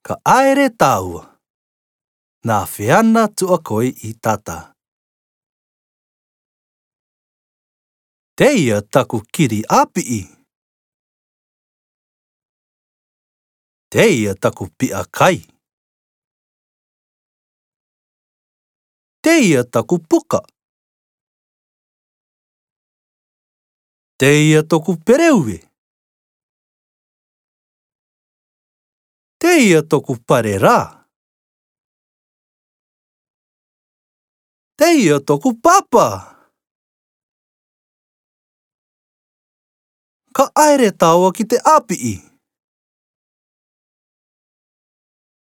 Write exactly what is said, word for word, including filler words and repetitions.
Ka aere taua. Nā whiana tua koi I tata. Teia taku kiri api'i. Teia taku pia kai. Teia taku puka. Teia toku pereuwe. Teia toku parera. Teia toku papa. Ka aere taua ki te api'i.